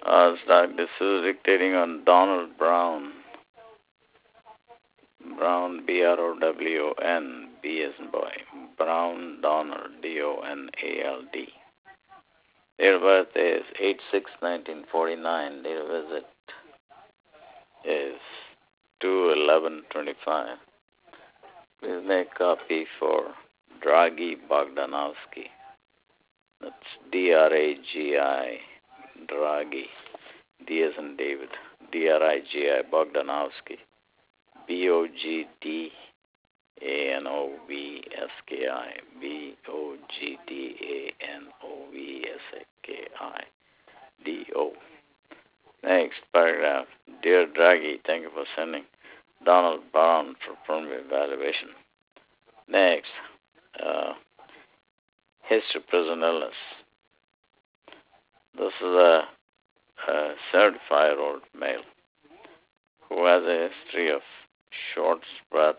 This is dictating on Donald Brown. Brown, Brown, B as in boy. Brown Donald, Donald. Date of birth is 8/6/1949. Date of visit is 2/11/25. Please make copy for Dragi Bogdanovsky. That's Dragi, Dragi. D as in David. Drigi Bogdanovsky. Bogdanovski. Bogdanovski. Next paragraph. Dear Draghi, thank you for sending Donald Brown for preliminary evaluation. Next, history of prison illness. This is a 75-year-old male who has a history of short breath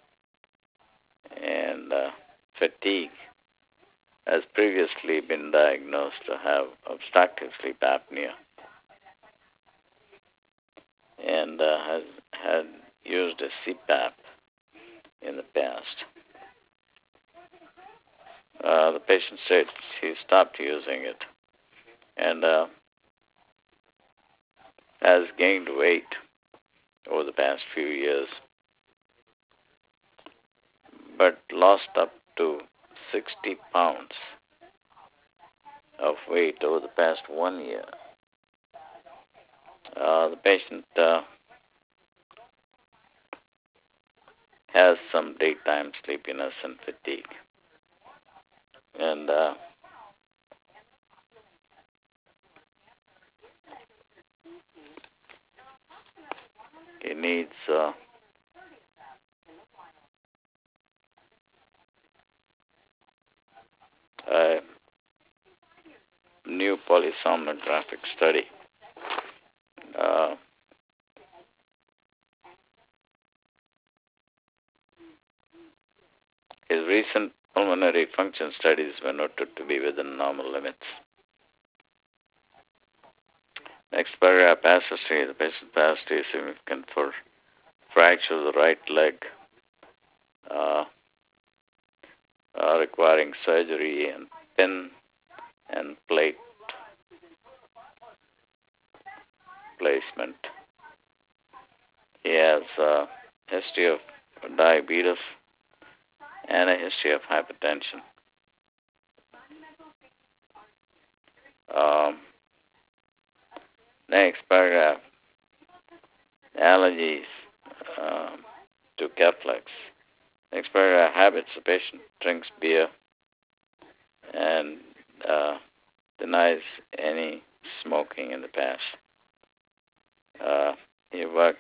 and fatigue, has previously been diagnosed to have obstructive sleep apnea and has had used a CPAP in the past. The patient states he stopped using it and has gained weight over the past few years, but lost up to 60 pounds of weight over the past 1 year. The patient has some daytime sleepiness and fatigue, and he needs a new polysomnographic study. His recent pulmonary function studies were noted to be within normal limits. Next paragraph, past history. The patient's past is significant for fracture of the right leg, requiring surgery and pin and plate placement. He has a history of diabetes and a history of hypertension. Next paragraph, allergies to Keflex. Next paragraph, habits. The patient drinks beer and denies any smoking in the past. He worked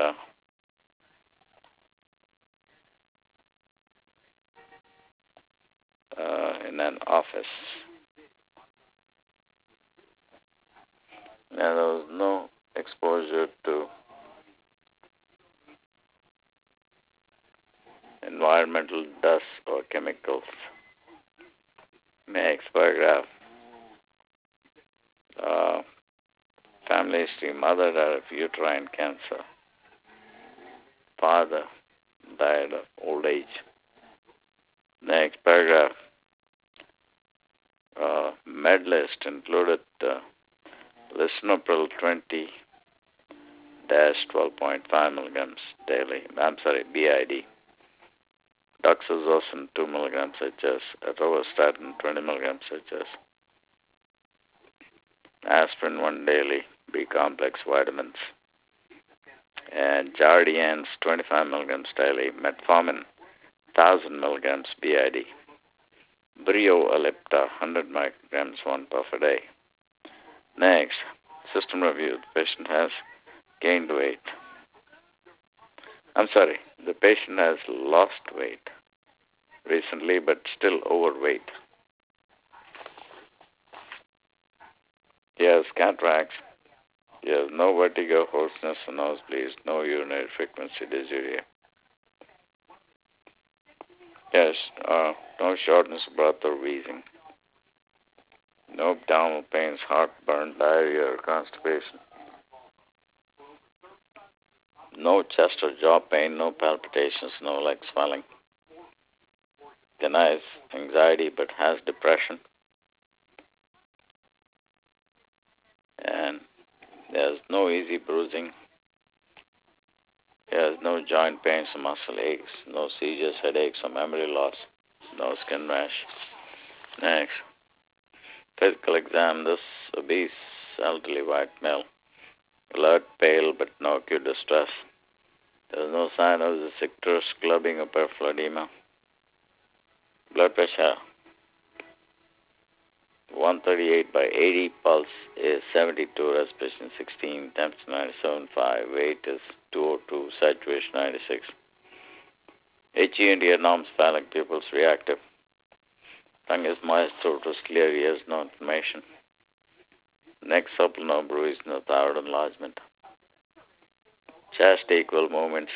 in an office. Now, there was no exposure to environmental dust or chemicals. Next paragraph. Family history. Mother died of uterine cancer. Father died of old age. Next paragraph. Med list included lisinopril 20-12.5 milligrams daily. BID. Doxazosin 2 milligrams HS. Atorvastatin 20 milligrams HS. Aspirin 1 daily. B complex vitamins. And Jardiance 25 milligrams daily. Metformin 1000 milligrams BID. Brio Ellipta 100 micrograms 1 puff a day. Next, system review. The patient has gained weight. The patient has lost weight recently but still overweight. He has cataracts. He has no vertigo, hoarseness, or nosebleeds, no urinary frequency dysuria. Yes, no shortness of breath or wheezing. No abdominal pains, heartburn, diarrhea, or constipation. No chest or jaw pain, no palpitations, no leg swelling. Denies anxiety but has depression. And there's no easy bruising. There's no joint pains or muscle aches, no seizures, headaches, or memory loss, no skin rash. Next, physical exam. This obese, elderly white male. Alert, pale, but no acute distress. There's no sign of the icterus, clubbing, or peripheral edema. Blood pressure 138 by 80, pulse is 72, respiration 16, temperature 97.5, weight is 202, saturation 96. HEND abnormal, phallic pupils reactive. Tongue is moist, throat is clear, ears no inflammation. Neck supple, no bruise, no thyroid enlargement. Chest equal movements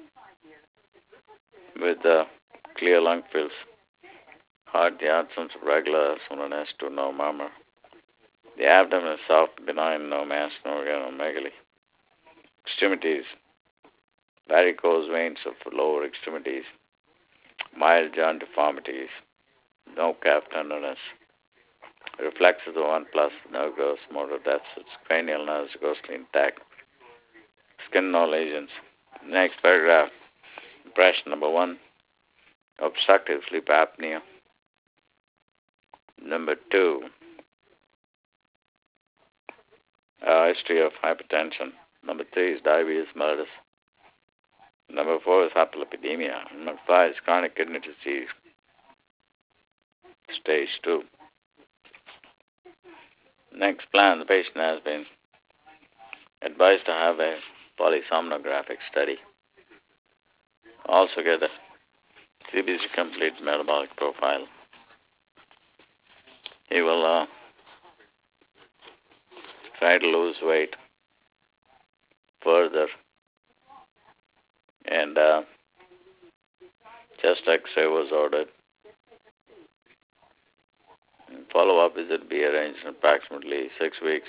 with clear lung fills. Heart, the absence of regular S1 no murmur. The abdomen is soft, benign, no mass, no organomegaly. Extremities, varicose veins of lower extremities, mild joint deformities, no calf tenderness. Reflexes of 1+, no gross motor deficits, cranial nerves ghostly intact. Skin no lesions. Next paragraph, impression number 1, obstructive sleep apnea. Number 2, history of hypertension. Number 3 is diabetes mellitus. Number 4 is hyperlipidemia. Number 5 is chronic kidney disease, stage 2. Next plan, the patient has been advised to have a polysomnographic study. Also get a CBC complete metabolic profile. He will try to lose weight further, and chest X-ray was ordered. Follow-up visit be arranged in approximately 6 weeks.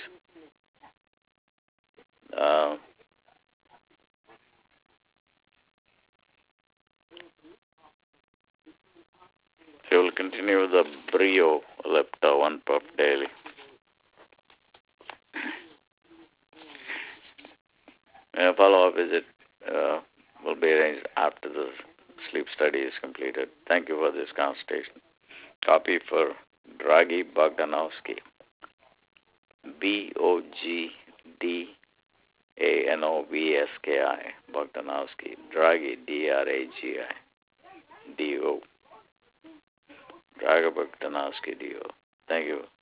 He will continue the Brio Ellipta 1 puff daily. A follow-up visit will be arranged after the sleep study is completed. Thank you for this consultation. Copy for Dragi Bogdanovsky. Bogdanovski. Bogdanovsky. Dragi, D-R-A-G-I. D-O. Draga Bogdanovsky, D-O. Thank you.